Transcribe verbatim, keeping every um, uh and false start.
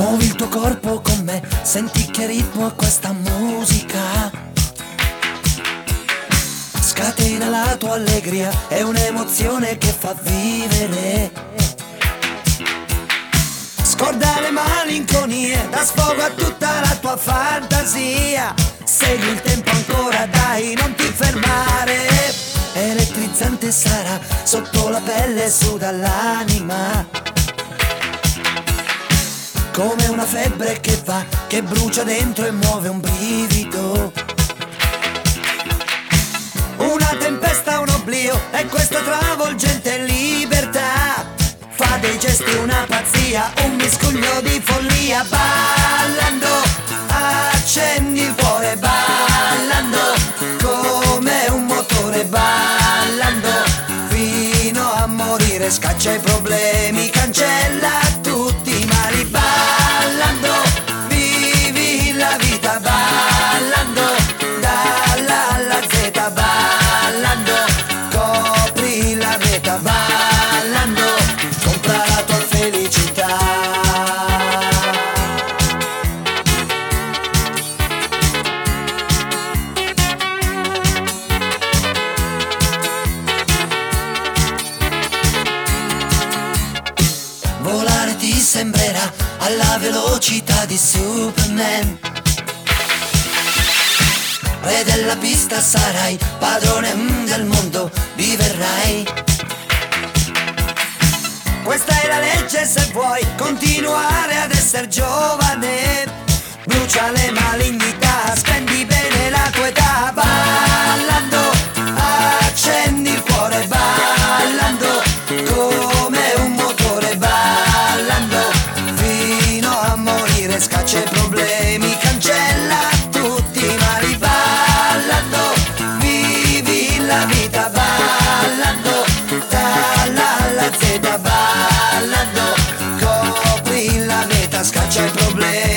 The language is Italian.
Muovi il tuo corpo con me, senti che ritmo è questa musica. Scatena la tua allegria, è un'emozione che fa vivere. Scorda le malinconie, dà sfogo a tutta la tua fantasia. Segui il tempo ancora, dai, non ti fermare. Elettrizzante sarà, sotto la pelle suda l'anima. Come una febbre che va, che brucia dentro e muove un brivido. Una tempesta, un oblio, e questa travolgente libertà. Fa dei gesti una pazzia, un miscuglio di follia. Ballando, accendi il cuore, ballando, come un motore, ballando, fino a morire. Scaccia i problemi, cancella tutti i mali. Ballando, vivi la vita, ballando, dalla alla Z, ballando, copri la meta, ballando, compra la tua felicità. Volare ti sembrerà alla velocità di Superman. Re della pista sarai, padrone mm, del mondo diverrai. Questa è la legge se vuoi continuare ad essere giovane. Brucia le malignità, spendi bene la tua età. Ballando, accendi il cuore, ballando, come un motore, ballando, fino a morire. Scaccia i problemi, cancella tutti i mali. Ballando, vivi la vita, ballando, dalla alla Z, ballando, copri la meta, scaccia i problemi.